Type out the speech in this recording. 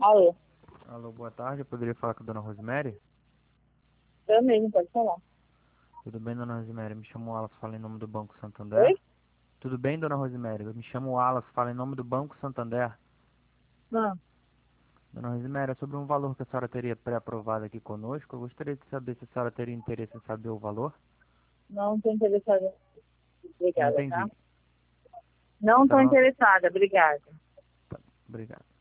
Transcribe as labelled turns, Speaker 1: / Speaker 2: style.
Speaker 1: Alô,
Speaker 2: Alô, boa tarde. Eu poderia falar com a dona Rosemary?
Speaker 1: eu mesmo, pode falar.
Speaker 2: Tudo bem, dona Rosemary? Me chamo Wallace, falo em nome do Banco Santander.
Speaker 1: Oi?
Speaker 2: Tudo bem, dona Rosemary? Eu me chamo Wallace, falo em nome do Banco Santander.
Speaker 1: Não,
Speaker 2: Dona Rosemary, é sobre um valor que a senhora teria pré-aprovado aqui conosco. Eu gostaria de saber se a senhora teria interesse em saber o valor.
Speaker 1: não estou interessada.
Speaker 2: Não
Speaker 1: Obrigada, tá?
Speaker 2: entendi.
Speaker 1: Não
Speaker 2: A
Speaker 1: estou
Speaker 2: senhora não...
Speaker 1: interessada, obrigada.
Speaker 2: Obrigado.